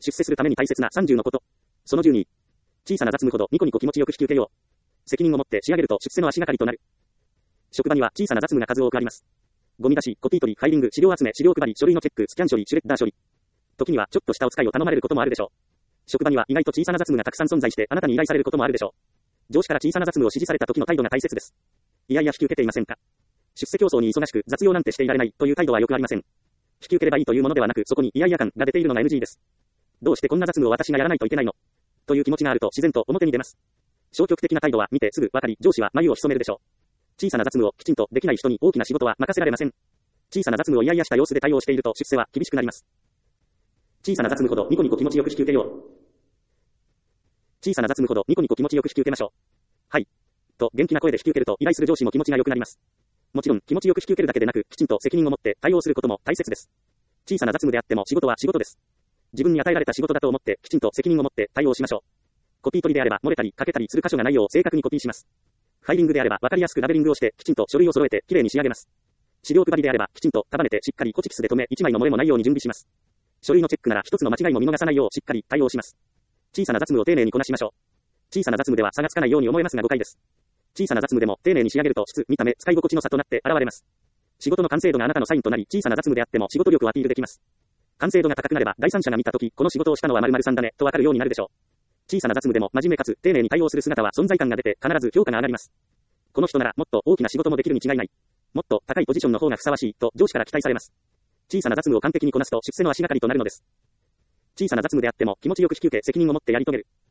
出世するために大切な30のこと。その12。小さな雑務ほどニコニコ気持ちよく引き受けよう。責任を持って仕上げると出世の足がかりとなる。職場には小さな雑務が数多くあります。ゴミ出し、コピー取り、ファイリング、資料集め、資料配り、書類のチェック、スキャン処理、シュレッダー処理。時にはちょっとしたお使いを頼まれることもあるでしょう。職場には意外と小さな雑務がたくさん存在してあなたに依頼されることもあるでしょう。上司から小さな雑務を指示された時の態度が大切です。いやいや引き受けていませんか。出世競争に忙しく雑用なんてしていられないという態度はよくありません。引き受ければいいというものではなく、そこにいやいや感が出ているのが NG です。どうしてこんな雑務を私がやらないといけないのという気持ちがあると自然と表に出ます。消極的な態度は見てすぐわかり、上司は眉を潜めるでしょう。小さな雑務をきちんとできない人に大きな仕事は任せられません。小さな雑務をいやいやした様子で対応していると出世は厳しくなります。小さな雑務ほどニコニコ気持ちよく引き受けよう。小さな雑務ほどニコニコ気持ちよく引き受けましょう。はい。と元気な声で引き受けると依頼する上司も気持ちが良くなります。もちろん気持ちよく引き受けるだけでなく、きちんと責任を持って対応することも大切です。小さな雑務であっても仕事は仕事です。自分に与えられた仕事だと思ってきちんと責任を持って対応しましょう。コピー取りであれば漏れたり欠けたりする箇所がないよう正確にコピーします。ファイリングであれば分かりやすくラベリングをしてきちんと書類を揃えてきれいに仕上げます。資料配りであればきちんと束ねてしっかりコチキスで留め1枚の漏れもないように準備します。書類のチェックなら一つの間違いも見逃さないようしっかり対応します。小さな雑務を丁寧にこなしましょう。小さな雑務では差がつかないように思えますが誤解です。小さな雑務でも丁寧に仕上げると質、見た目、使い心地の差となって現れます。仕事の完成度があなたのサインとなり、小さな雑務であっても仕事力をアピールできます。完成度が高くなれば第三者が見たとき、この仕事をしたのは〇〇さんだねとわかるようになるでしょう。小さな雑務でも真面目かつ丁寧に対応する姿は存在感が出て必ず評価が上がります。この人ならもっと大きな仕事もできるに違いない。もっと高いポジションの方がふさわしいと上司から期待されます。小さな雑務を完璧にこなすと出世の足がかりとなるのです。小さな雑務であっても気持ちよく引き受け責任を持ってやり遂げる。